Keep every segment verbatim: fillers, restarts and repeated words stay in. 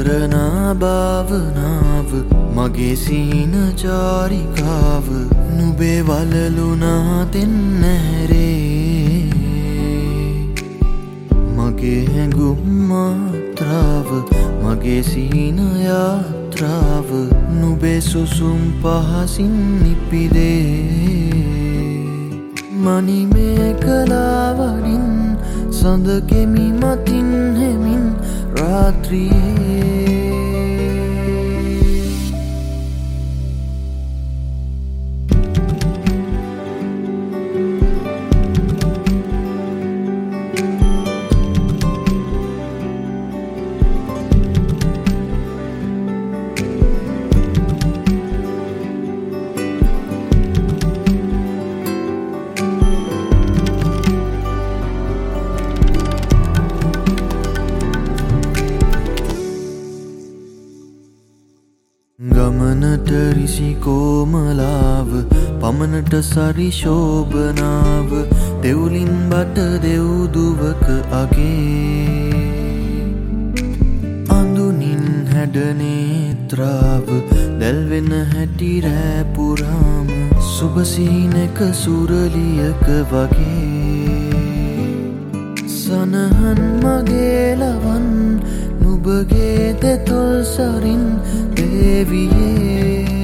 කරනා භාවනාව මගේ සීන චාරිකාව නුඹේ වලලුනා දෙන්නැරේ මගේ හැඟුම් මාත්‍රාව මගේ සීන යාත්‍රාව නුඹේ සුසුම් පහසින් නිපිදේ මනිමේ කලාවලින් සඳ කෙමි මතින් හෙමින් රාත්‍රියේ ගමනට රිසි කෝමලාව පමනට සරි ශෝභනාව දෙව්ලින් බට දෙව්දුවක අගේ අඳුනින් හැඩනේත්‍රාව දැල්වෙන හැටි රෑපුරාම සුබසීනක සුරලියක වගේ සනහන් මගේ ලවන් නුබගේ දෙතොල් සරින් දේවියේ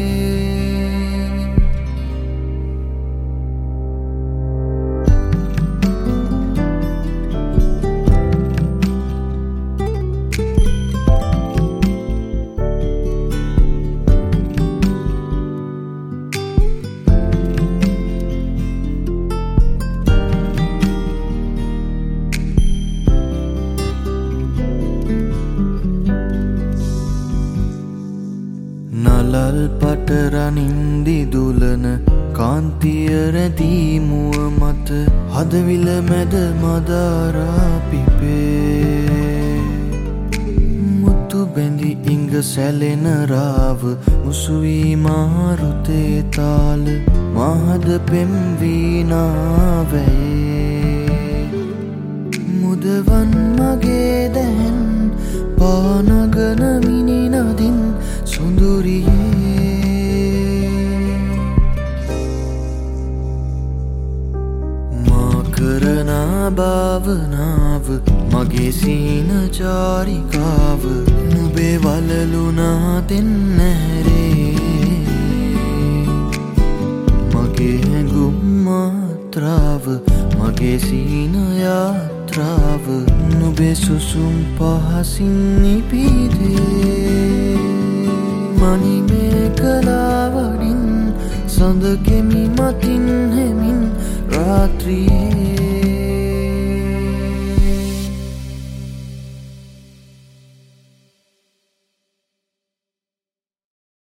නලල් පටරනින්දි දුලන කාන්තිය රැදී මුව මත හදවිල මැද මදාරා පිපේ මුතු බැඳි ඉඟ සැලෙන රාව මුසුවී මාරුතේ තාල මහද පෙම් වීනාවැයේ මුදවන් මගේ දැන් පානගන මිනි නදින් සුඳුරියේ මා කරනා භාවනාව මගේ සීන චාරිකාව නුඹේ වලලුනා දෙන්නැරේ මගේ හැඟුම් මාත්‍රාව මගේ සීන යාත්‍රාව නුඹේ සුසුම් පහසින් නිපිදේ මනිමේ කලාවලින් සඳ කෙමි මතින් හෙමින් රාත්‍රියේ